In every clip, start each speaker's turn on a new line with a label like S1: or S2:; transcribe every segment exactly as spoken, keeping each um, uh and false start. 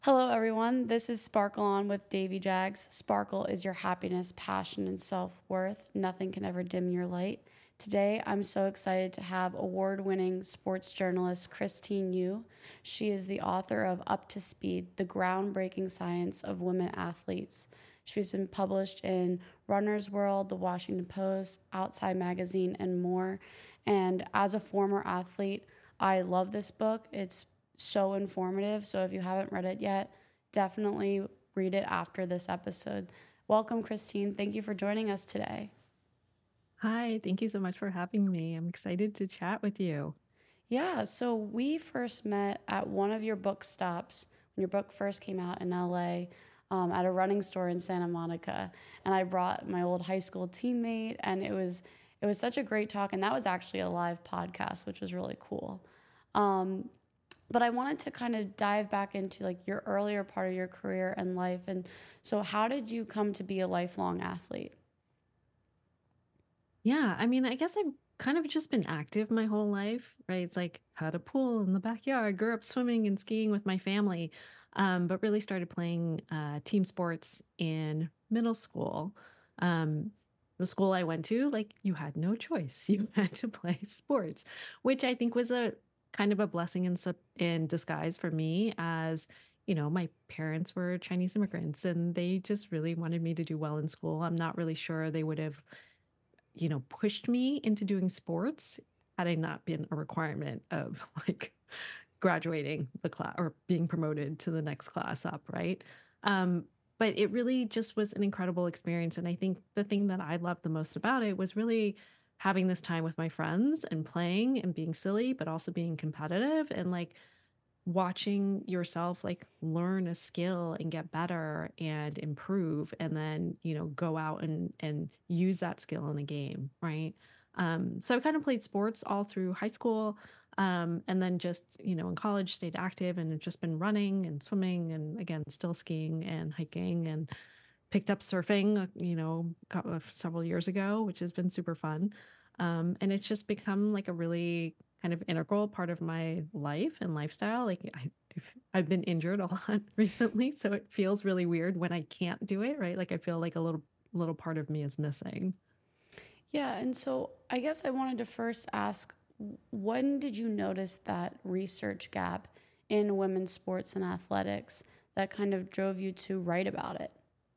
S1: Hello, everyone. This is Sparkle On with Davy Jags. Sparkle is your happiness, passion, and self worth. Nothing can ever dim your light. Today, I'm so excited to have award winning sports journalist Christine Yu. She is the author of Up to Speed, the groundbreaking science of women athletes. She's been published in Runner's World, The Washington Post, Outside Magazine, and more. And as a former athlete, I love this book. It's so informative. So if you haven't read it yet, definitely read it after this episode. Welcome, Christine. Thank you for joining us today.
S2: Hi, thank you so much for having me. I'm excited to chat with you.
S1: Yeah, so we first met at one of your book stops when your book first came out in L A, um, at a running store in Santa Monica, and I brought my old high school teammate, and it was it was such a great talk, and that was actually a live podcast, which was really cool. Um, but I wanted to kind of dive back into like your earlier part of your career and life, and so how did you come to be a lifelong athlete?
S2: Yeah, I mean, I guess I've kind of just been active my whole life, right? It's like had a pool in the backyard, grew up swimming and skiing with my family, um, but really started playing uh, team sports in middle school. Um, the school I went to, like, you had no choice. You had to play sports, which I think was a kind of a blessing in, sup- in disguise for me as you know, my parents were Chinese immigrants and they just really wanted me to do well in school. I'm not really sure they would have you know, pushed me into doing sports had I not been a requirement of like graduating the class or being promoted to the next class up, right? Um, but it really just was an incredible experience. And I think the thing that I loved the most about it was really having this time with my friends and playing and being silly, but also being competitive and like watching yourself like learn a skill and get better and improve and then you know go out and and use that skill in the game, right? Um so I kind of played sports all through high school, um and then just you know in college stayed active and have just been running and swimming and again still skiing and hiking and picked up surfing, uh, you know co- uh, several years ago, which has been super fun. Um and it's just become like a really kind of integral part of my life and lifestyle. Like I, I've I've been injured a lot recently, so it feels really weird when I can't do it, right? Like I feel like a little little part of me is missing.
S1: Yeah, and so I guess I wanted to first ask, when did you notice that research gap in women's sports and athletics that kind of drove you to write about it?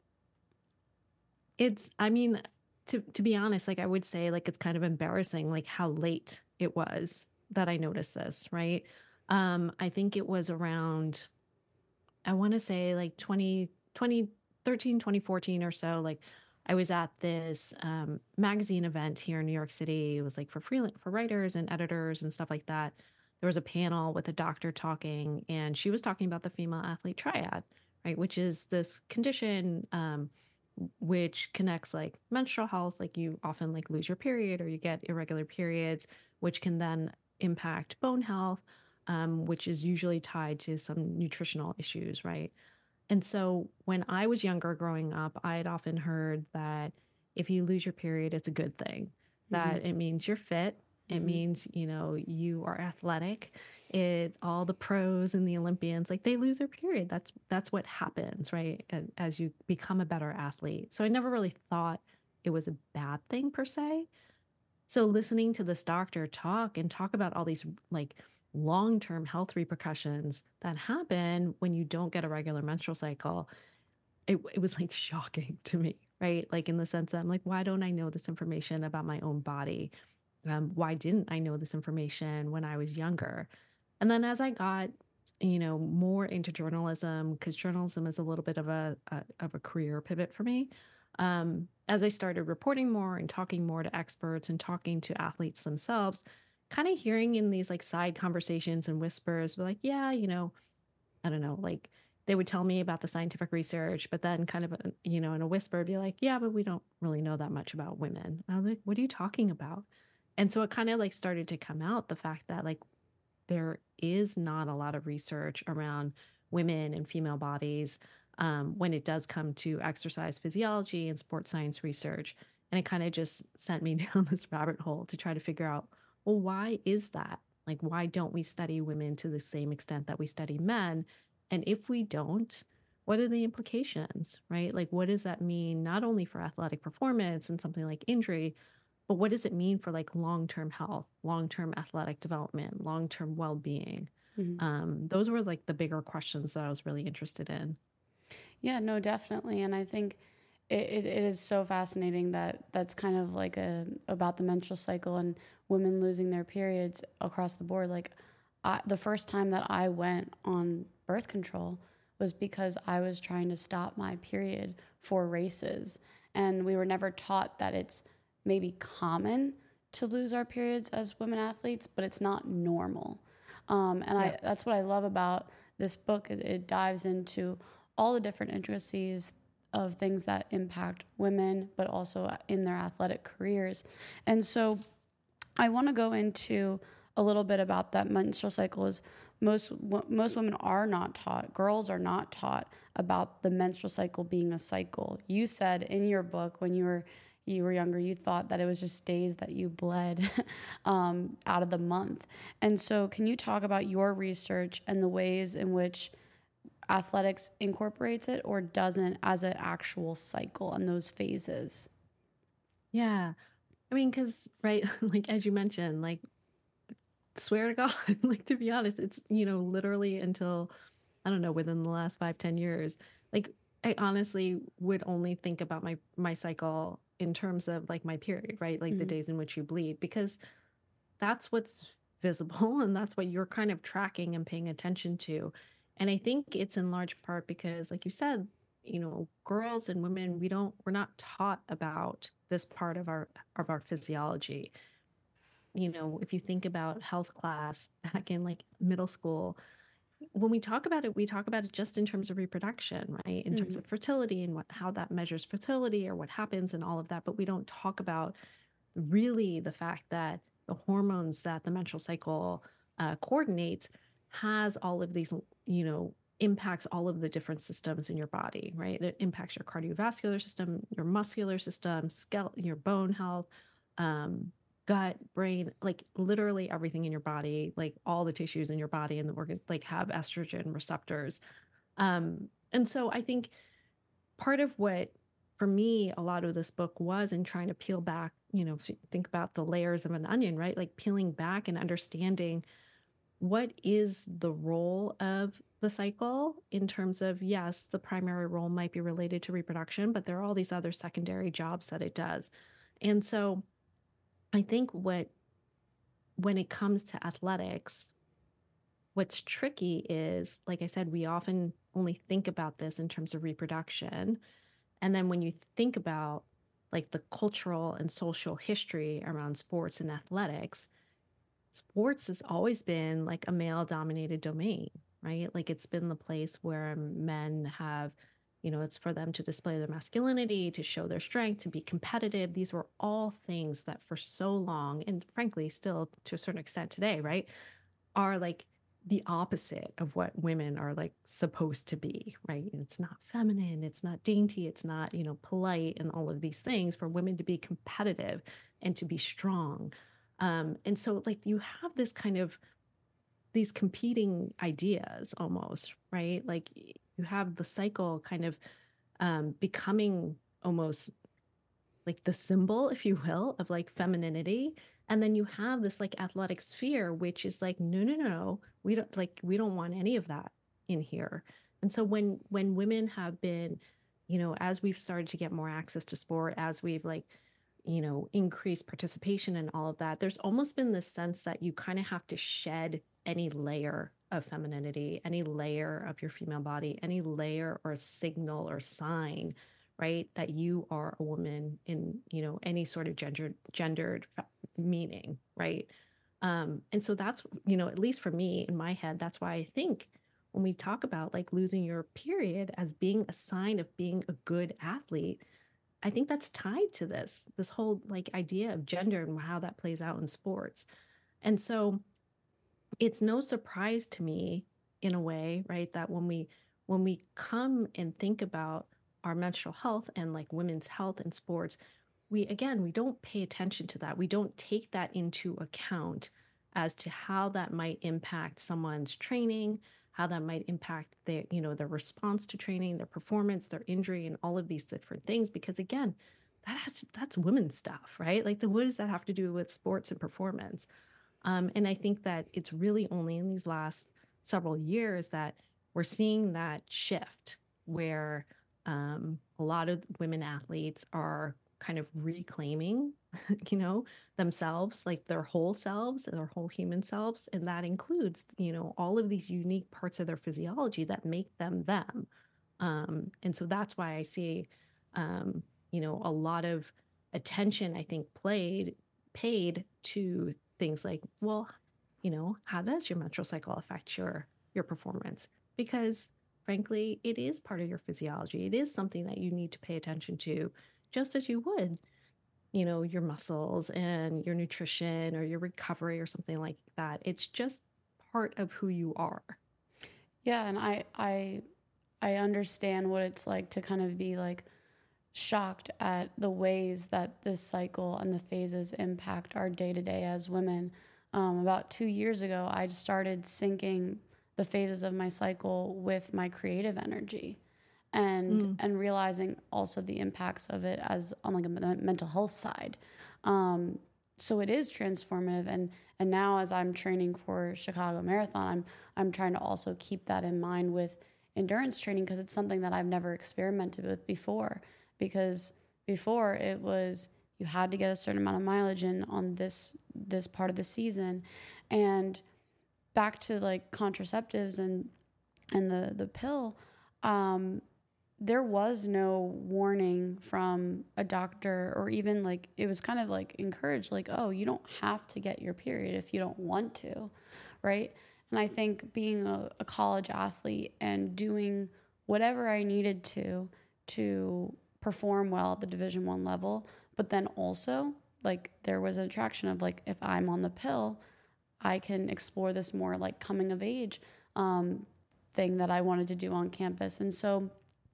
S2: It's, I mean, to to be honest, like I would say, like it's kind of embarrassing, like how late it was that I noticed this, right? Um, I think it was around I want to say like twenty twenty thirteen, twenty fourteen or so. Like I was at this um, magazine event here in New York City. It was like for free for writers and editors and stuff like that. There was a panel with a doctor talking, and she was talking about the female athlete triad, right? Which is this condition um, which connects like menstrual health, like you often like lose your period or you get irregular periods, which can then impact bone health, um, which is usually tied to some nutritional issues, right? And so when I was younger growing up, I had often heard that if you lose your period, it's a good thing,
S1: Mm-hmm.
S2: that it means you're fit. It
S1: Mm-hmm.
S2: means, you know, you are athletic. It all the pros and the Olympians, like they lose their period. That's that's what happens, right? And as you become a better athlete. So I never really thought it was a bad thing per se. So listening to this doctor talk and talk about all these like long-term health repercussions that happen when you don't get a regular menstrual cycle, it, it was like shocking to me, right? Like in the sense that I'm like, why don't I know this information about my own body? Um, why didn't I know this information when I was younger? And then as I got, you know, more into journalism, because journalism is a little bit of a, a of a career pivot for me. Um, as I started reporting more and talking more to experts and talking to athletes themselves, kind of hearing in these like side conversations and whispers, like, yeah, you know, I don't know, like they would tell me about the scientific research, but then kind of, uh, you know, in a whisper, be like, yeah, but we don't really know that much about women. I was like, what are you talking about? And so it kind of like started to come out the fact that like there is not a lot of research around women and female bodies um, when it does come to exercise physiology and sports science research. And it kind of just sent me down this rabbit hole to try to figure out, well, why is that? Like, why don't we study women to the same extent that we study men? And if we don't, what are the implications, right? Like, what does that mean not only for athletic performance and something like injury, but what does it mean for like long term health, long term athletic development, long term well being?
S1: Mhm.
S2: Um, those were like the bigger questions that I was really interested in.
S1: Yeah, no, definitely. And I think it, it, it is so fascinating that that's kind of like a about the menstrual cycle and women losing their periods across the board. Like I, the first time that I went on birth control was because I was trying to stop my period for races. And we were never taught that it's maybe common to lose our periods as women athletes, but it's not normal. Um, and
S2: Yeah.
S1: I that's what I love about this book. It, it dives into all the different intricacies of things that impact women, but also in their athletic careers. And so I want to go into a little bit about that menstrual cycle. Is most most women are not taught, girls are not taught about the menstrual cycle being a cycle. You said in your book when you were you were younger, you thought that it was just days that you bled um, out of the month. And so, can you talk about your research and the ways in which athletics incorporates it or doesn't as an actual cycle and those phases?
S2: Yeah. I mean, because, right, like as you mentioned, like, swear to God, like to be honest, it's, you know, literally until, I don't know, within the last five ten years, like I honestly would only think about my my cycle in terms of like my period, right? Like the
S1: Mm-hmm.
S2: days in which you bleed, because that's what's visible and that's what you're kind of tracking and paying attention to. And I think it's in large part because, like you said, you know, girls and women, we don't, we're not taught about this part of our of our physiology. You know, if you think about health class back in like middle school, when we talk about it, we talk about it just in terms of reproduction, right? In terms
S1: Mm-hmm.
S2: of fertility and what how that measures fertility or what happens and all of that. But we don't talk about really the fact that the hormones that the menstrual cycle uh, coordinates has all of these, you know, impacts all of the different systems in your body, right? It impacts your cardiovascular system, your muscular system, skeleton, your bone health, um, gut, brain, like literally everything in your body, like all the tissues in your body and the organ, like have estrogen receptors. Um, and so I think part of what for me a lot of this book was in trying to peel back, you know, if you think about the layers of an onion, right? Like peeling back and understanding what is the role of the cycle in terms of, yes, the primary role might be related to reproduction, but there are all these other secondary jobs that it does. And so I think what when it comes to athletics, what's tricky is, like I said, we often only think about this in terms of reproduction. And then when you think about like the cultural and social history around sports and athletics, sports has always been like a male dominated domain, right? Like it's been the place where men have, you know, it's for them to display their masculinity, to show their strength, to be competitive. These were all things that for so long, and frankly, still to a certain extent today, right, are like the opposite of what women are like supposed to be, right? It's not feminine, it's not dainty, it's not, you know, polite and all of these things for women to be competitive and to be strong. Um, and so like you have this kind of these competing ideas almost, right? Like y- you have the cycle kind of um, becoming almost like the symbol, if you will, of like femininity. And then you have this like athletic sphere, which is like, no, no, no, we don't like, we don't want any of that in here. And so when, when women have been, you know, as we've started to get more access to sport, as we've like, you know, increased participation and all of that, there's almost been this sense that you kind of have to shed any layer of femininity, any layer of your female body, any layer or signal or sign, right, that you are a woman in, you know, any sort of gendered gendered fa- meaning, right? Um and so that's, you know, at least for me in my head, that's why I think when we talk about like losing your period as being a sign of being a good athlete, I think that's tied to this this whole like idea of gender and how that plays out in sports. And so it's no surprise to me in a way, right, that when we when we come and think about our menstrual health and like women's health in sports, we again, we don't pay attention to that. We don't take that into account as to how that might impact someone's training, how that might impact their, you know, their response to training, their performance, their injury, and all of these different things. Because again, that has to, that's women's stuff, right? Like, the what does that have to do with sports and performance? Um, and I think that it's really only in these last several years that we're seeing that shift where um, a lot of women athletes are kind of reclaiming, you know, themselves, like their whole selves, their whole human selves. And that includes, you know, all of these unique parts of their physiology that make them them. Um, and so that's why I see, um, you know, a lot of attention, I think, played paid to things like, well, you know, how does your menstrual cycle affect your your performance? Because frankly, it is part of your physiology. It is something that you need to pay attention to, just as you would, you know, your muscles and your nutrition or your recovery or something like that. It's just part of who you are.
S1: Yeah, and I I I understand what it's like to kind of be like shocked at the ways that this cycle and the phases impact our day to day as women. Um, about two years ago, I started syncing the phases of my cycle with my creative energy, and
S2: Mm,
S1: and realizing also the impacts of it as on like a men- mental health side. Um, so it is transformative, and and now as I'm training for Chicago Marathon, I'm I'm trying to also keep that in mind with endurance training because it's something that I've never experimented with before. Because before it was you had to get a certain amount of mileage in on this this part of the season, and back to like contraceptives and and the the pill. Um, there was no warning from a doctor, or even like it was kind of like encouraged, like, oh, you don't have to get your period if you don't want to, right? And I think being a, a college athlete and doing whatever I needed to to perform well at the division one level, but then also like there was an attraction of like if I'm on the pill, I can explore this more like coming of age um, thing that I wanted to do on campus. And so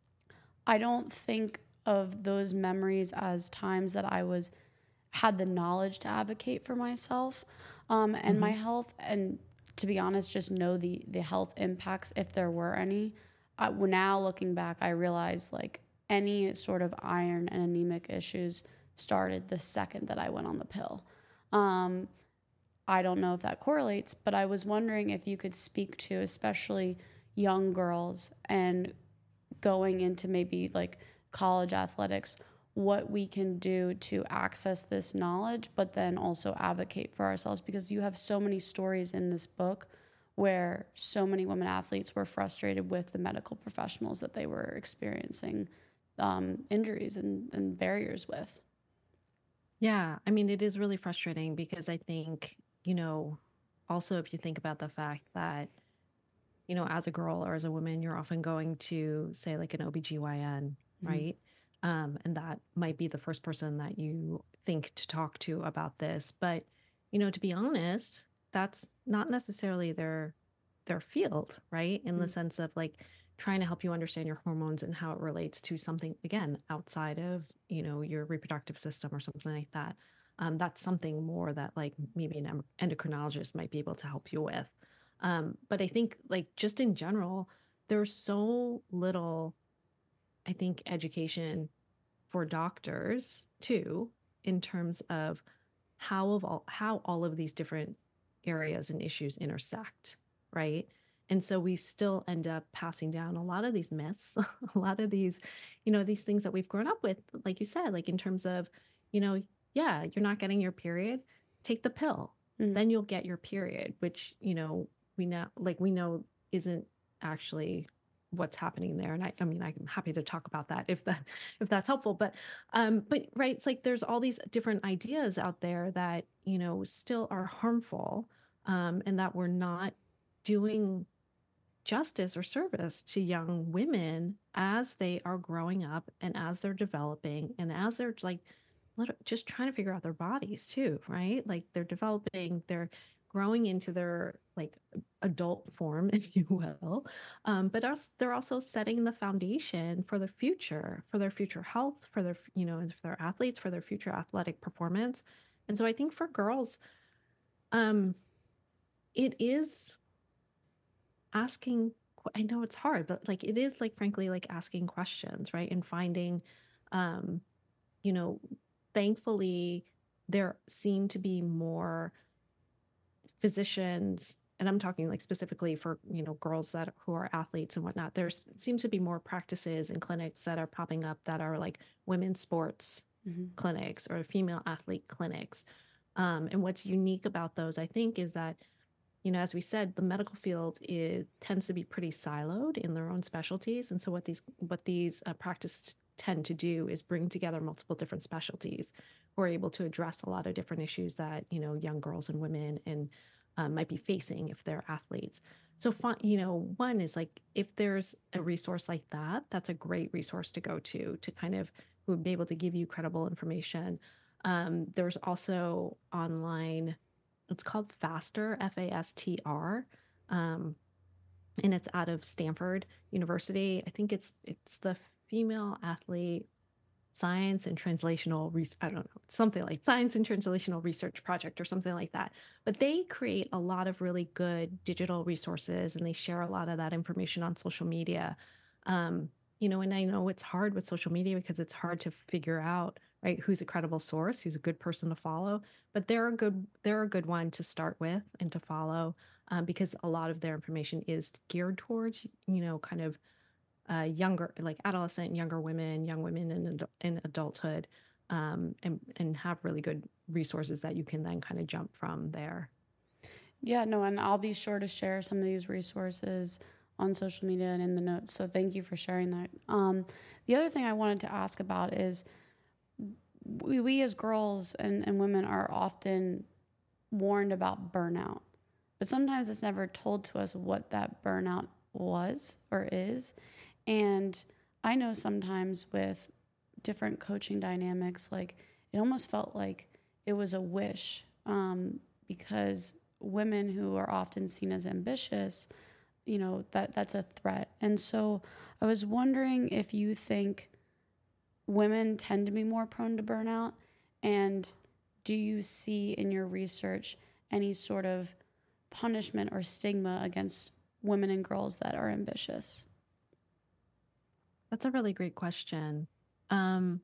S1: I don't think of those memories as times that I was had the knowledge to advocate for myself um, and my
S2: hmm
S1: health, and to be honest, just know the the health impacts if there were any. I, well, now looking back, I realize like any sort of iron and anemic issues started the second that I went on the pill. Um, I don't know if that correlates, but I was wondering if you could speak to especially young girls and going into maybe like college athletics, what we can do to access this knowledge, but then also advocate for ourselves because you have so many stories in this book where so many women athletes were frustrated with the medical professionals that they were experiencing um, injuries and, and barriers with.
S2: Yeah, I mean, it is really frustrating because I think, you know, also if you think about the fact that, you know, as a girl or as a woman, you're often going to say like an O B G Y N,
S1: Mm-hmm.
S2: right? Um, and that might be the first person that you think to talk to about this. But, you know, to be honest, that's not necessarily their their field, right? In the sense of like trying to help you understand your hormones and how it relates to something again outside of, you know, your reproductive system or something like that. Um, that's something more that like maybe an em- endocrinologist might be able to help you with. Um, but I think, like, just in general, there's so little, I think, education for doctors too, in terms of how of all how all of these different areas and issues intersect, right? And so we still end up passing down a lot of these myths, a lot of these, you know, these things that we've grown up with, like you said, like in terms of, you know, yeah, you're not getting your period, take the pill,
S1: Mm-hmm.
S2: then you'll get your period, which, you know, we know, like we know isn't actually what's happening there. And I, I mean, I'm happy to talk about that if that if that's helpful. But um, but right, it's like there's all these different ideas out there that, you know, still are harmful, um, and that we're not doing justice or service to young women as they are growing up and as they're developing and as they're like lit- just trying to figure out their bodies too, right? Like they're developing, they're growing into their like adult form, if you will. Um, but us, they're also setting the foundation for the future, for their future health, for their, you know, if they're athletes, for their future athletic performance. And so I think for girls, um, it is asking, que- I know it's hard, but like it is like, frankly, like asking questions, right? And finding, um, you know, thankfully, there seem to be more physicians, and I'm talking like specifically for, you know, girls that who are athletes and whatnot. There seems to be more practices and clinics that are popping up that are like women's sports
S1: Hmm.
S2: clinics or female athlete clinics. Um, and what's unique about those, I think, is that, you know, as we said, the medical field is tends to be pretty siloed in their own specialties. And so what these what these uh, practices tend to do is bring together multiple different specialties who are able to address a lot of different issues that, you know, young girls and women and uh, might be facing if they're athletes. So, fun, you know, one is like if there's a resource like that, that's a great resource to go to to kind of who would be able to give you credible information. Um, there's also online, it's called FASTR, F A S T R, um, and it's out of Stanford University. I think it's it's the Female Athlete Science and Translational Res I don't know, something like Science and Translational Research Project or something like that. But they create a lot of really good digital resources and they share a lot of that information on social media. Um, you know, and I know it's hard with social media because it's hard to figure out, right, who's a credible source, who's a good person to follow. But they're a good they're a good one to start with and to follow, um, because a lot of their information is geared towards, you know, kind of uh, younger, like adolescent, younger women, young women in, adu- in adulthood, um, and and have really good resources that you can then kind of jump from there.
S1: Yeah, no, and I'll be sure to share some of these resources on social media and in the notes. So thank you for sharing that. Um, the other thing I wanted to ask about is we, we as girls and, and women are often warned about burnout, but sometimes it's never told to us what that burnout was or is. And I know sometimes with different coaching dynamics, like it almost felt like it was a wish, um, because women who are often seen as ambitious, you know, that that's a threat. And so I was wondering if you think women tend to be more prone to burnout, and do you see in your research any sort of punishment or stigma against women and girls that are ambitious?
S2: That's a really great question. Um,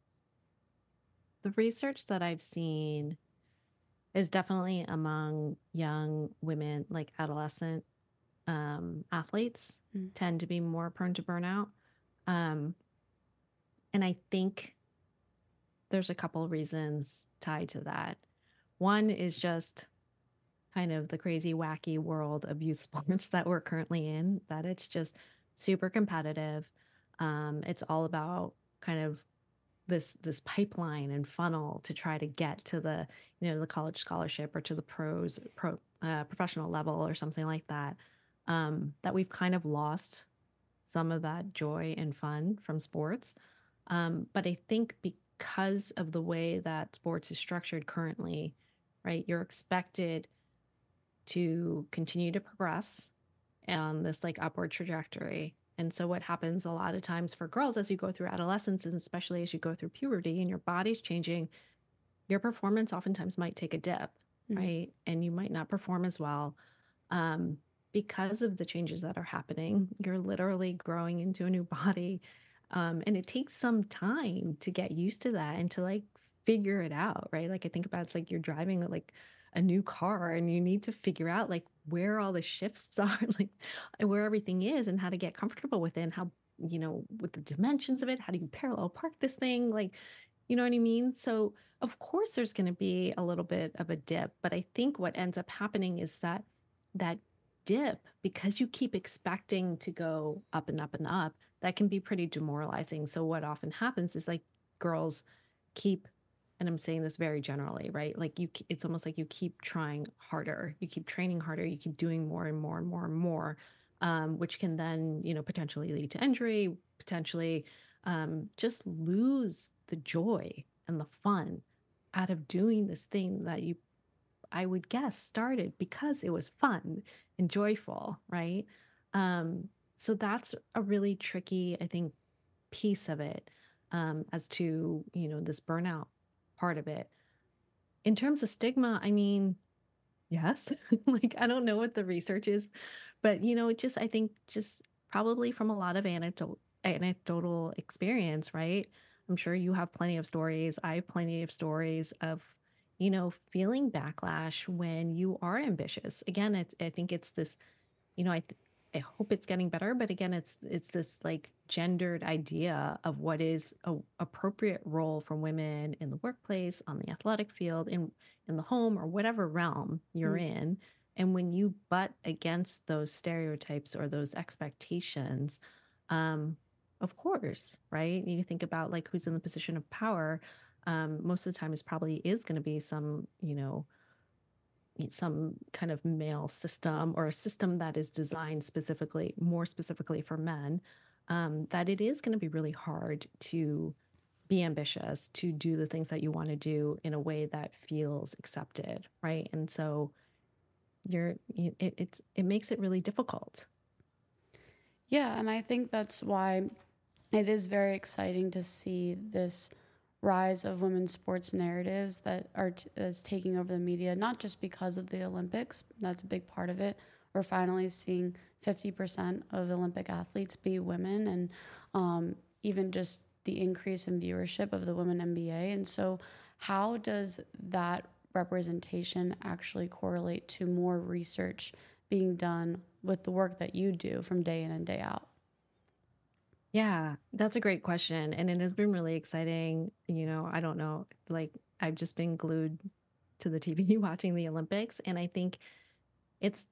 S2: the research that I've seen is definitely among young women, like adolescent um, athletes,
S1: Mm.
S2: tend to be more prone to burnout. Um, and I think there's a couple reasons tied to that. One is just kind of the crazy, wacky world of youth sports that we're currently in, that it's just super competitive. Um, it's all about kind of this this pipeline and funnel to try to get to the, you know, the college scholarship or to the pros pro uh, professional level or something like that. Um, that we've kind of lost some of that joy and fun from sports. Um, but I think because of the way that sports is structured currently, right, you're expected to continue to progress on this like upward trajectory. And so what happens a lot of times for girls as you go through adolescence and especially as you go through puberty and your body's changing, your performance oftentimes might take a dip,
S1: Mm-hmm.
S2: right? And you might not perform as well. Um, because of the changes that are happening, you're literally growing into a new body. Um, and it takes some time to get used to that and to like figure it out, right? Like I think about it's like you're driving like a new car and you need to figure out like where all the shifts are, like where everything is and how to get comfortable with it and how, you know, with the dimensions of it, how do you parallel park this thing? Like, you know what I mean? So, of course, there's going to be a little bit of a dip, but I think what ends up happening is that that dip, because you keep expecting to go up and up and up, that can be pretty demoralizing. So, what often happens is like girls keep, and I'm saying this very generally, right? Like you, k- it's almost like you keep trying harder, you keep training harder, you keep doing more and more and more and more, um, which can then, you know, potentially lead to injury, potentially um, just lose the joy and the fun out of doing this thing that you, I would guess, started because it was fun and joyful, right? Um, so that's a really tricky, I think, piece of it, um, as to, you know, this burnout part of it. In terms of stigma, I mean, yes, like I don't know what the research is But, you know, it just I think just probably from a lot of anecdotal anecdotal experience, right? I'm sure you have plenty of stories. I have plenty of stories of, you know, feeling backlash when you are ambitious. Again, it's I think it's this, you know, I th- I hope it's getting better, but again, it's it's this like gendered idea of what is a appropriate role for women in the workplace, on the athletic field, in in the home, or whatever realm you're
S1: Mm.
S2: in. And when you butt against those stereotypes or those expectations, um, of course, right? You think about like who's in the position of power. Um, most of the time, is probably is going to be some, you know, y- some kind of male system or a system that is designed specifically, more specifically for men, um, that it is going to be really hard to be ambitious, to do the things that you want to do in a way that feels accepted, right? And so you're, y- it, it's, it makes it really difficult.
S1: Yeah, and I think that's why it is very exciting to see this rise of women's sports narratives that are t- is taking over the media, not just because of the Olympics. That's a big part of it. We're finally seeing fifty percent of Olympic athletes be women, and um, even just the increase in viewership of the Women N B A. And so, how does that representation actually correlate to more research being done with the work that you do from day in and day out?
S2: Yeah, that's a great question. And it has been really exciting. You know, I don't know, like I've just been glued to the T V watching the Olympics. And I think it's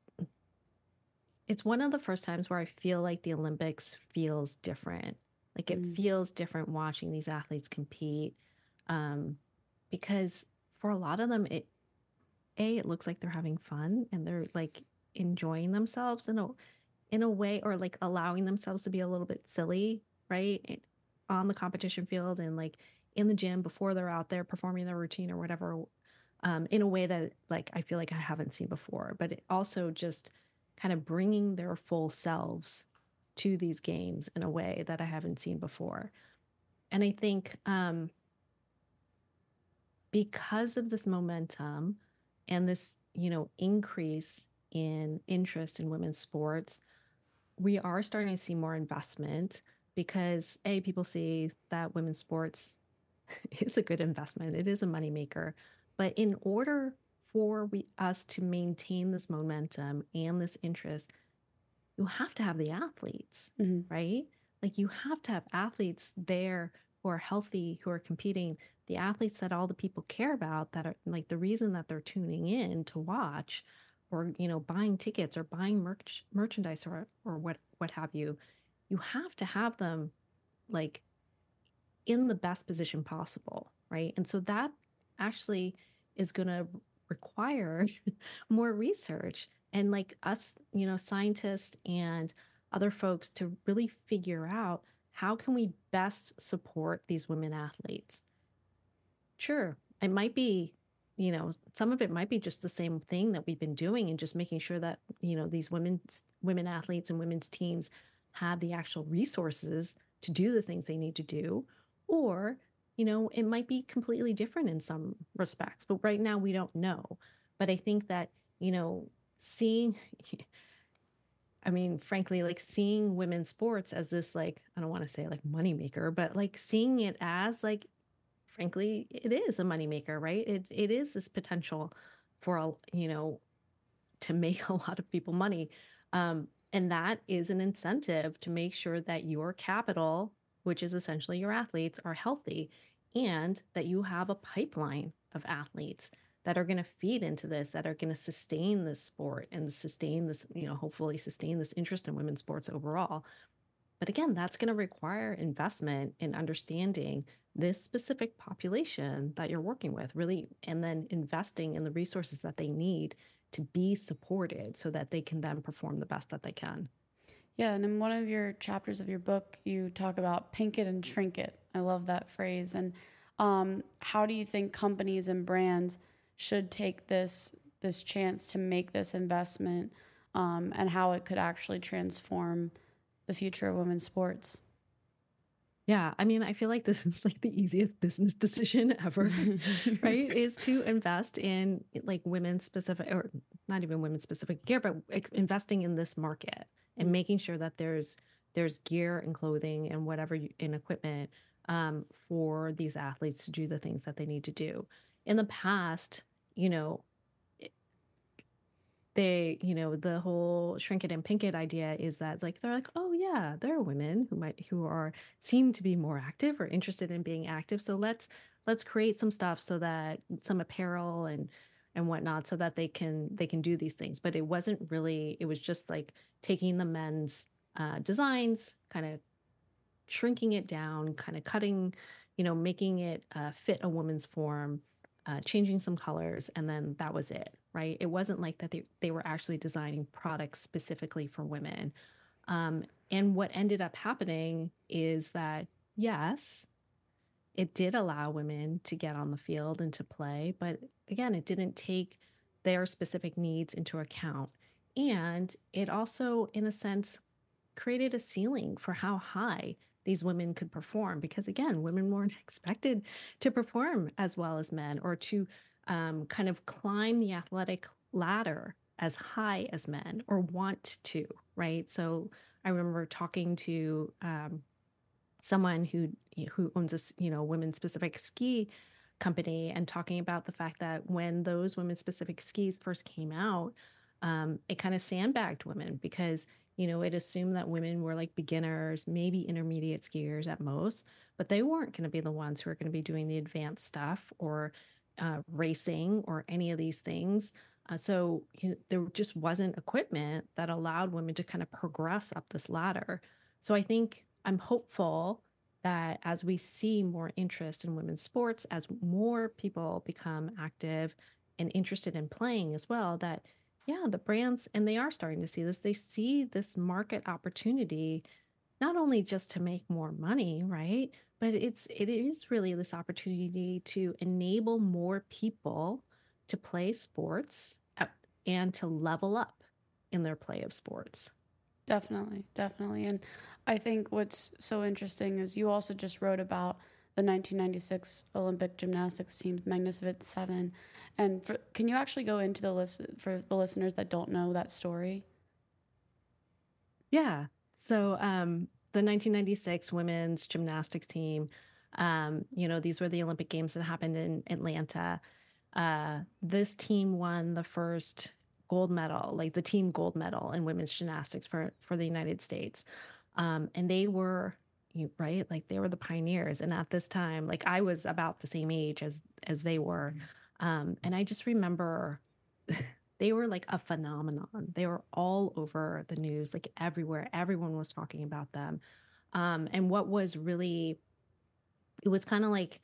S2: it's one of the first times where I feel like the Olympics feels different. Like it
S1: Mm.
S2: feels different watching these athletes compete. Um, because for a lot of them, it A, it looks like they're having fun and they're like enjoying themselves in a in a way, or like allowing themselves to be a little bit silly, right? It- on the competition field and like in the gym before they're out there performing their routine or whatever, um, in a way that like I feel like I haven't seen before. But it also just kind of bringing their full selves to these games in a way that I haven't seen before. And I think um, because of this momentum and this, you know, increase in interest in women's sports, we are starting to see more investment because A, people see that women's sports is a good investment. It is a moneymaker. But in order for we us to maintain this momentum and this interest, you have to have the athletes,
S1: Mhm.
S2: right? Like you have to have athletes there who are healthy, who are competing, the athletes that all the people care about, that are like the reason that they're tuning in to watch or, you know, buying tickets or buying merch merchandise or or what what have you. You have to have them like in the best position possible, right? And so that actually is going to require more research and like us, you know, scientists and other folks to really figure out how can we best support these women athletes. Sure, it might be, you know, some of it might be just the same thing that we've been doing and just making sure that, you know, these women's women athletes and women's teams have the actual resources to do the things they need to do. Or, you know, it might be completely different in some respects, but right now we don't know. But I think that, you know, seeing I mean, frankly, like seeing women's sports as this, like, I don't want to say like moneymaker, but like seeing it as like frankly, it is a moneymaker, right? It it is this potential for a you know to make a lot of people money, um, and that is an incentive to make sure that your capital, which is essentially your athletes, are healthy, and that you have a pipeline of athletes that are going to feed into this, that are going to sustain this sport and sustain this, you know, hopefully sustain this interest in women's sports overall. But again, that's going to require investment in understanding this specific population that you're working with, really, and then investing in the resources that they need to be supported so that they can then perform the best that they can.
S1: Yeah, and in one of your chapters of your book, you talk about pink it and shrink it. I love that phrase. And um, how do you think companies and brands should take this this chance to make this investment, um, and how it could actually transform the future of women's sports?
S2: Yeah, I mean, I feel like this is like the easiest business decision ever, right? Is to invest in like women specific or not even women specific gear, but ex- investing in this market and making sure that there's there's gear and clothing and whatever you, and equipment um, for these athletes to do the things that they need to do. In the past, you know, they, you know, the whole shrink it and pink it idea is that like they're like, oh yeah, there are women who might who are seem to be more active or interested in being active. So let's let's create some stuff so that some apparel and and whatnot so that they can they can do these things. But it wasn't really, it was just like taking the men's uh, designs, kind of shrinking it down, kind of cutting, you know, making it uh, fit a woman's form, uh, changing some colors, and then that was it, right? It wasn't like that they, they were actually designing products specifically for women. Um, and what ended up happening is that, yes, it did allow women to get on the field and to play, but again, it didn't take their specific needs into account. And it also, in a sense, created a ceiling for how high these women could perform because again women weren't expected to perform as well as men or to um, kind of climb the athletic ladder as high as men or want to, right? So I remember talking to um, someone who who owns a s- you know women specific ski company and talking about the fact that when those women specific skis first came out, um, it kind of sandbagged women because you know it assumed that women were like beginners, maybe intermediate skiers at most, but they weren't going to be the ones who are going to be doing the advanced stuff or uh, racing or any of these things. Uh, so you know, there just wasn't equipment that allowed women to kind of progress up this ladder. So I think I'm hopeful that as we see more interest in women's sports, as more people become active and interested in playing as well, that yeah, the brands, and they are starting to see this, they see this market opportunity not only just to make more money, right? But it's it is really this opportunity to enable more people to play sports uh, and to level up in their play of sports.
S1: Definitely, definitely. And I think what's so interesting is you also just wrote about the nineteen ninety-six Olympic gymnastics team, Magnificent Seven. And for, can you actually go into the list for the listeners that don't know that story?
S2: Yeah. So um, the nineteen ninety-six women's gymnastics team, um, you know, these were the Olympic Games that happened in Atlanta. Uh, this team won the first gold medal, like the team gold medal in women's gymnastics for for the United States. Um, and they were you- right, like they were the pioneers. And at this time, like I was about the same age as as they were. Um, and I just remember they were like a phenomenon. They were all over the news, like everywhere. Everyone was talking about them. Um, and what was really, it was kind of like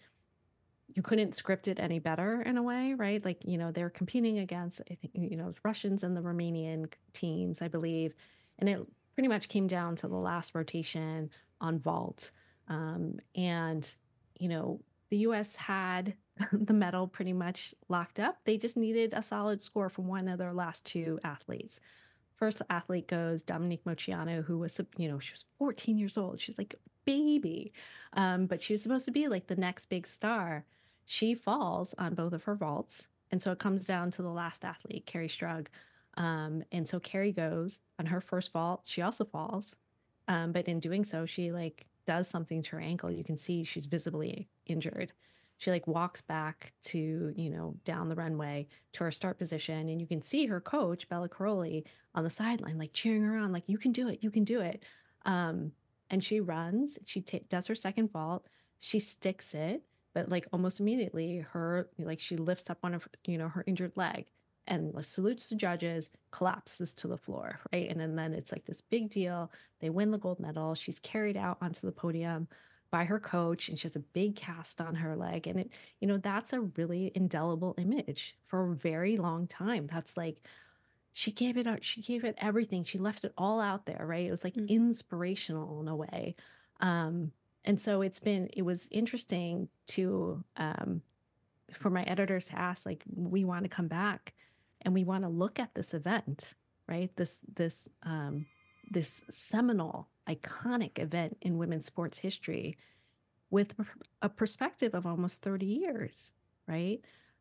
S2: you couldn't script it any better in a way, right? Like, you know, they're competing against, I think, you know, Russians and the Romanian teams, I believe. And it pretty much came down to the last rotation on vault. Um, and, you know, the U S had the medal pretty much locked up. They just needed a solid score from one of their last two athletes. First athlete goes Dominique Moceanu, who was, you know, she was fourteen years old. She's like a baby. Um, but she was supposed to be like the next big star. She falls on both of her vaults. And so it comes down to the last athlete, Carrie Strug. Um, and so Carrie goes on her first vault. She also falls. Um, but in doing so, she like does something to her ankle. You can see she's visibly injured. She like walks back to, you know, down the runway to her start position. And you can see her coach, Bella Caroli, on the sideline, like cheering her on, like, you can do it, you can do it. Um, and she runs, she ta does her second vault, she sticks it, but like almost immediately, her, like, she lifts up one of, you know, her injured leg and like, salutes the judges, collapses to the floor, right? And then, then it's like this big deal. They win the gold medal. She's carried out onto the podium by her coach, and she has a big cast on her leg. And it, you know, that's a really indelible image for a very long time. That's like, she gave it out, she gave it everything. She left it all out there, right? It was like
S1: Mm.
S2: inspirational in a way. Um, and so it's been, it was interesting to, um, for my editors to ask, like, we want to come back and we want to look at this event, right? This, this, um, this seminal, iconic event in women's sports history with a perspective of almost thirty years, right?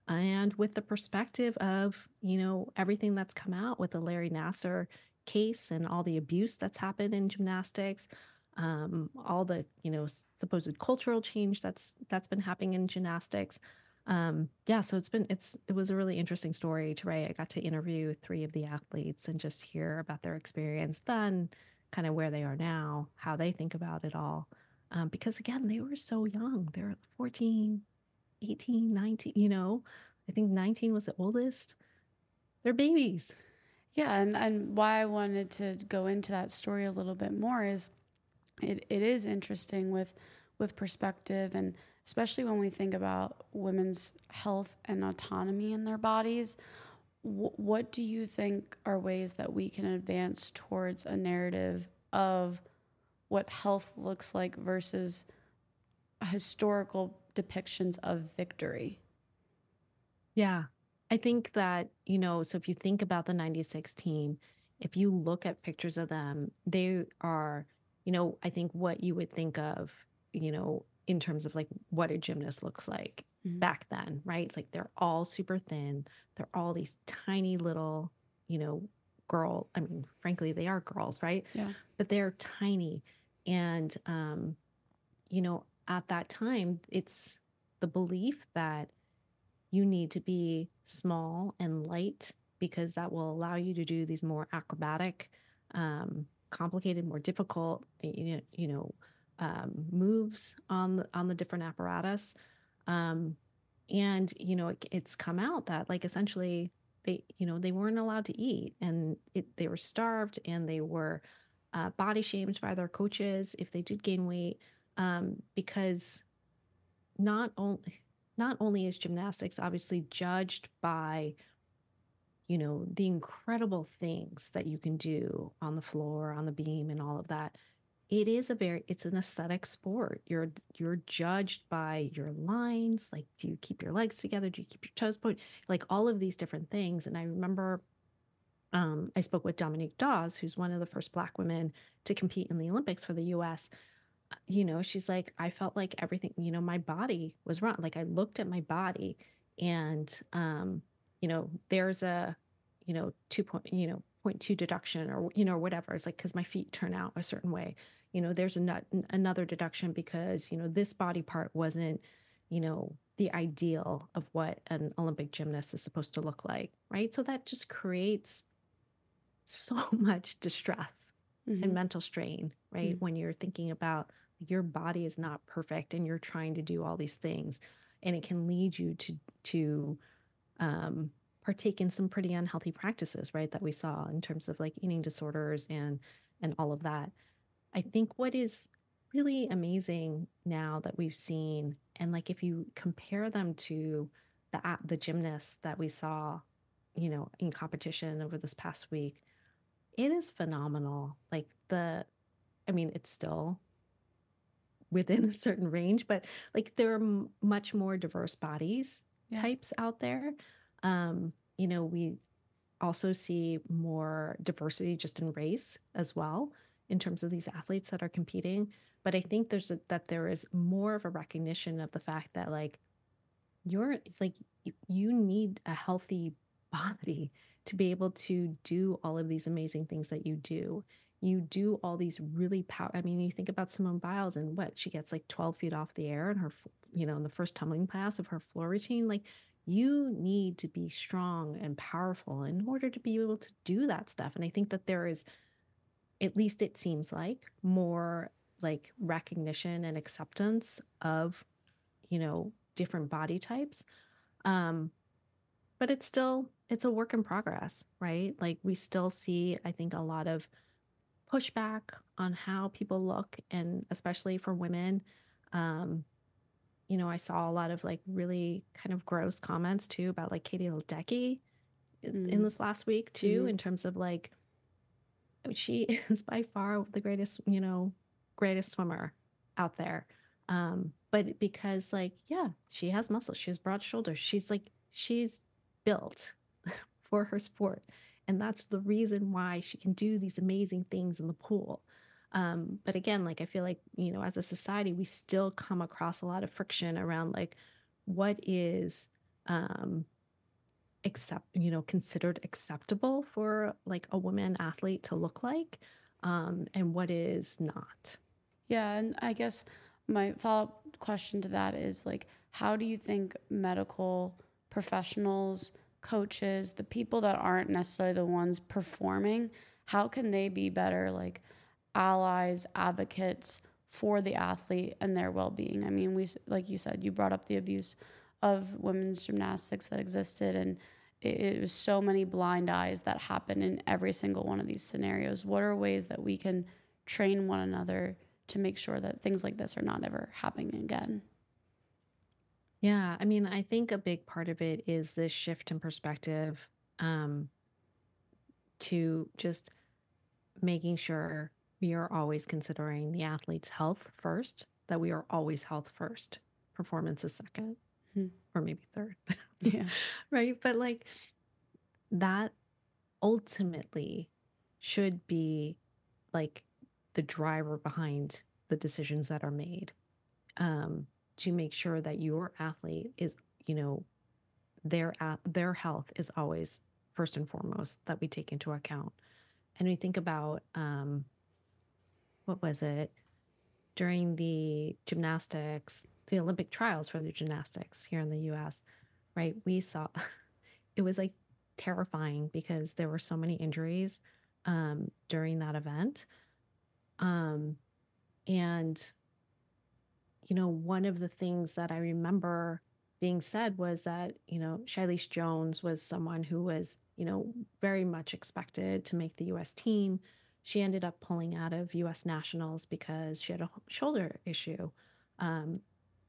S2: and with the perspective of, you know, everything that's come out with the Larry Nasser case and all the abuse that's happened in gymnastics, um, all the, you know, supposed cultural change that's that's been happening in gymnastics. Um, yeah, so it's been it's it was a really interesting story to write. I got to interview three of the athletes and just hear about their experience then, kind of where they are now, how they think about it all. Um, because again, they were so young. They're fourteen, eighteen, nineteen, you know. I think nineteen was the oldest. They're babies.
S1: Yeah, and, and why I wanted to go into that story a little bit more is it, it is interesting with with perspective, and especially when we think about women's health and autonomy in their bodies. W- what do you think are ways that we can advance towards a narrative of what health looks like versus historical depictions of victory?
S2: Yeah. I think that, you know, so if you think about the ninety-six team, if you look at pictures of them, they are, you know, I think what you would think of, you know, in terms of like what a gymnast looks like
S1: Mhm.
S2: back then, right? It's like they're all super thin. They're all these tiny little, you know, girl. I mean, frankly, they are girls, right?
S1: Yeah.
S2: But they're tiny. And, um, you know, at that time, it's the belief that you need to be small and light because that will allow you to do these more acrobatic, um, complicated, more difficult, you know, you know, um, moves on the, on the different apparatus. Um, and you know, it, it's come out that like essentially they, you know, they weren't allowed to eat, and it, they were starved, and they were uh, body shamed by their coaches if they did gain weight, um, because not only not only is gymnastics obviously judged by, you know, the incredible things that you can do on the floor, on the beam, and all of that. It is a very it's an aesthetic sport. You're you're judged by your lines, like do you keep your legs together? Do you keep your toes pointed? Like all of these different things. And I remember um, I spoke with Dominique Dawes, who's one of the first Black women to compete in the Olympics for the U S. You know, she's like, I felt like everything, you know, my body was wrong. Like I looked at my body and, um, you know, there's a, you know, two point, you know, point two deduction or, you know, whatever. It's like, cause my feet turn out a certain way, you know, there's a nut, another deduction because, you know, this body part wasn't, you know, the ideal of what an Olympic gymnast is supposed to look like. Right. So that just creates so much distress and
S1: Hmm.
S2: mental strain, right?
S1: Hmm.
S2: When you're thinking about your body is not perfect and you're trying to do all these things, and it can lead you to to um, partake in some pretty unhealthy practices, right? That we saw in terms of like eating disorders and and all of that. I think what is really amazing now that we've seen, and like if you compare them to the a- the gymnasts that we saw, you know, in competition over this past week, it is phenomenal. Like the I mean, it's still within a certain range, but like there are m- much more diverse bodies
S1: Yeah.
S2: types out there. Um, you know, we also see more diversity just in race as well in terms of these athletes that are competing. But I think there's a, that there is more of a recognition of the fact that like you're like you, you need a healthy body to be able to do all of these amazing things that you do. You do all these really power. I mean, you think about Simone Biles and what she gets like twelve feet off the air and her, f- you know, in the first tumbling pass of her floor routine. Like, you need to be strong and powerful in order to be able to do that stuff. And I think that there is, at least it seems like, more like recognition and acceptance of, you know, different body types. Um, but it's still it's a work in progress, right? Like we still see, I think, a lot of pushback on how people look, and especially for women. Um, you know, I saw a lot of like really kind of gross comments too about like Katie Ledecky i- in
S1: Mm-hmm.
S2: this last week too, in terms of like she is by far the greatest, you know, greatest swimmer out there. Um, but because like, yeah, she has muscles, she has broad shoulders, she's like, she's built for her sport. And that's the reason why she can do these amazing things in the pool. Um, but again, like I feel like, you know, as a society, we still come across a lot of friction around like what is um, accept, you know, considered acceptable for like a woman athlete to look like, um, and what is not.
S1: Yeah, and I guess my follow-up question to that is like, how do you think medical professionals, coaches, the people that aren't necessarily the ones performing, how can they be better like allies, advocates for the athlete and their well-being? I mean, we like you said, you brought up the abuse of women's gymnastics that existed, and it, it was so many blind eyes that happen in every single one of these scenarios. What are ways that we can train one another to make sure that things like this are not ever happening again?
S2: Yeah, I mean, I think a big part of it is this shift in perspective, um, to just making sure we are always considering the athlete's health first, that we are always health first, performance is second,
S1: Mhm.
S2: or maybe third,
S1: Yeah.
S2: right? But like that ultimately should be like the driver behind the decisions that are made, um, to make sure that your athlete is, you know, their a- their health is always first and foremost that we take into account. And we think about, um, what was it during the gymnastics, the Olympic trials for the gymnastics here in the U S, right? We saw it was like terrifying because there were so many injuries, um, during that event. Um, and you know, one of the things that I remember being said was that, you know, Shilese Jones was someone who was, you know, very much expected to make the U S team. She ended up pulling out of U S nationals because she had a shoulder issue. Um,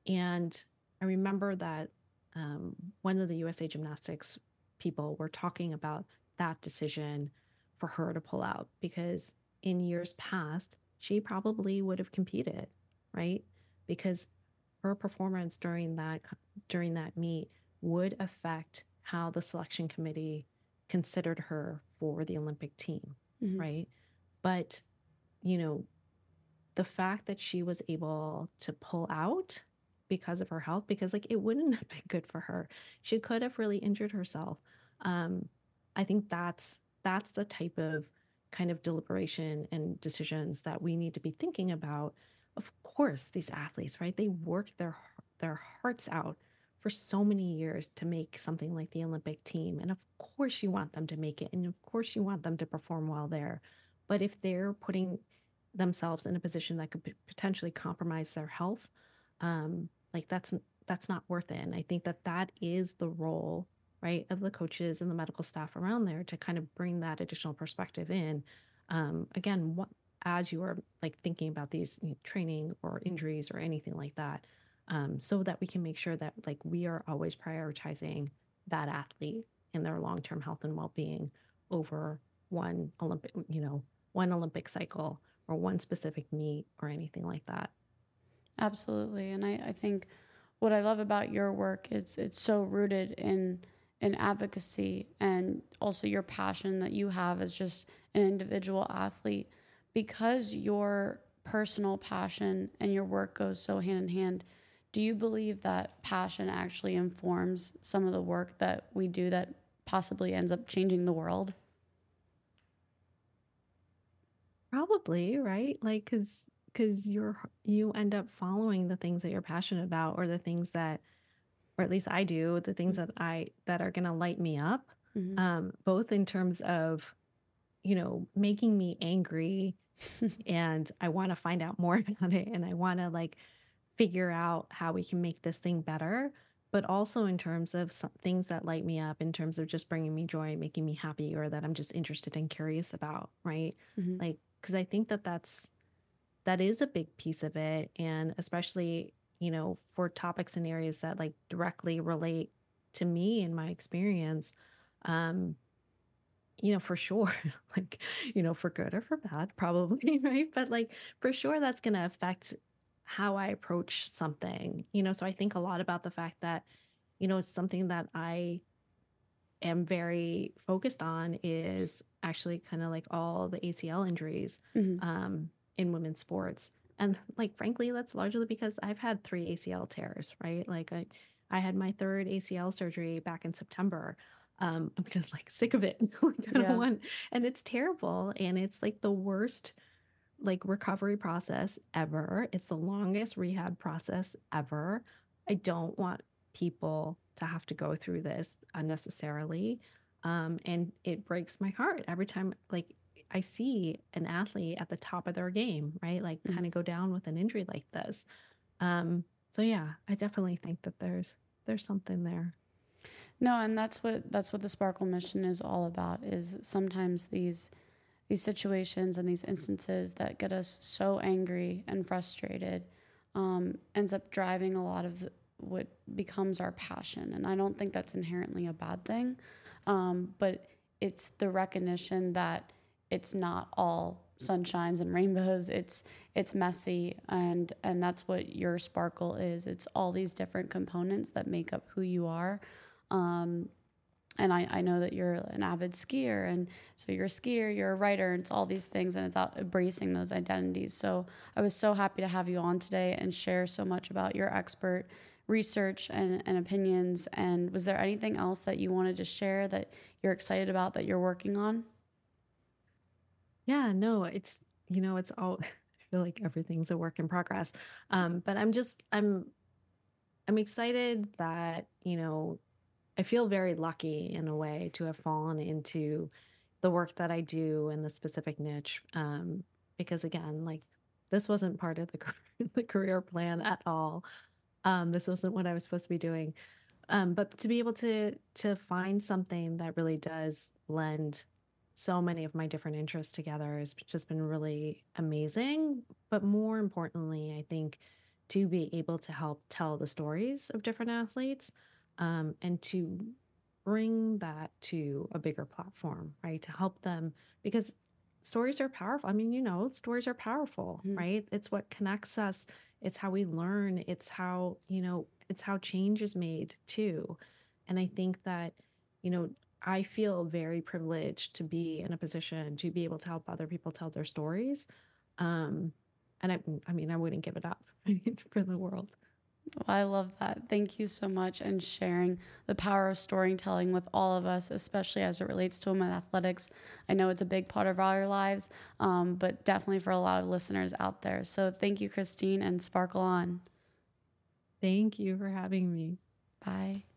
S2: and I remember that, um, one of the U S A Gymnastics people were talking about that decision for her to pull out because in years past, she probably would have competed, right? Because her performance during that during that meet would affect how the selection committee considered her for the Olympic team,
S1: Hmm.
S2: right? But, you know, the fact that she was able to pull out because of her health, because like it wouldn't have been good for her. She could have really injured herself. Um, I think that's that's the type of kind of deliberation and decisions that we need to be thinking about. Of course, these athletes, right? They work their their hearts out for so many years to make something like the Olympic team. And of course you want them to make it. And of course you want them to perform well there. But if they're putting themselves in a position that could p- potentially compromise their health, um like that's that's not worth it. And I think that that is the role, right, of the coaches and the medical staff around there to kind of bring that additional perspective in. Um again, what as you are like thinking about these, you know, training or injuries or anything like that, um, so that we can make sure that like we are always prioritizing that athlete and their long-term health and well-being over one Olympic, you know, one Olympic cycle or one specific meet or anything like that.
S1: Absolutely. And I, I think what I love about your work is it's so rooted in in advocacy and also your passion that you have as just an individual athlete, because your personal passion and your work goes so hand in hand. Do you believe that passion actually informs some of the work that we do that possibly ends up changing the world?
S2: Probably, right? Like, cause, cause you're, you end up following the things that you're passionate about or the things that, or at least I do, the things that I, that are going to light me up.
S1: Mm-hmm.
S2: Um, both in terms of, you know, making me angry and I want to find out more about it and I want to like figure out how we can make this thing better, but also in terms of some things that light me up in terms of just bringing me joy, making me happy, or that I'm just interested and curious about, right?
S1: Mm-hmm.
S2: Like, because I think that that's that is a big piece of it, and especially, you know, for topics and areas that like directly relate to me and my experience. Um, you know, for sure, like, you know, for good or for bad, probably, right? But like, for sure, that's going to affect how I approach something, you know? So I think a lot about the fact that, you know, it's something that I am very focused on is actually kind of like all the A C L injuries,
S1: Mm-hmm.
S2: um, in women's sports. And like, frankly, that's largely because I've had three A C L tears, right? Like, I, I had my third A C L surgery back in September. Um, I'm just like sick of it. Like I don't
S1: Yeah.
S2: want, and it's terrible. And it's like the worst like recovery process ever. It's the longest rehab process ever. I don't want people to have to go through this unnecessarily. Um, and it breaks my heart every time like I see an athlete at the top of their game, right? Like
S1: Mm.
S2: kind of go down with an injury like this. Um, so yeah, I definitely think that there's there's something there.
S1: No, and that's what that's what the Sparkle mission is all about. Is sometimes these these situations and these instances that get us so angry and frustrated um, ends up driving a lot of the, what becomes our passion. And I don't think that's inherently a bad thing, um, but it's the recognition that it's not all sunshines and rainbows. It's it's messy, and and that's what your Sparkle is. It's all these different components that make up who you are. Um, and I, I know that you're an avid skier, and so you're a skier, you're a writer, and it's all these things, and it's out embracing those identities. So I was so happy to have you on today and share so much about your expert research and, and opinions. And was there anything else that you wanted to share that you're excited about that you're working on?
S2: Yeah, no, it's you know, it's all I feel like everything's a work in progress. Um, but I'm just I'm I'm excited that, you know, I feel very lucky in a way to have fallen into the work that I do in the specific niche. Um, because again, like this wasn't part of the car- the career plan at all. Um, this wasn't what I was supposed to be doing. Um, but to be able to to find something that really does blend so many of my different interests together has just been really amazing. But more importantly, I think to be able to help tell the stories of different athletes, um, and to bring that to a bigger platform, right? To help them because stories are powerful. I mean, you know, stories are powerful,
S1: Mhm.
S2: right? It's what connects us. It's how we learn. It's how, you know, it's how change is made too. And I think that, you know, I feel very privileged to be in a position to be able to help other people tell their stories. Um, and I, I mean, I wouldn't give it up for the world.
S1: Well, I love that. Thank you so much and sharing the power of storytelling with all of us, especially as it relates to women athletics. I know it's a big part of our lives, um, but definitely for a lot of listeners out there. So thank you, Christine, and sparkle on.
S2: Thank you for having me.
S1: Bye.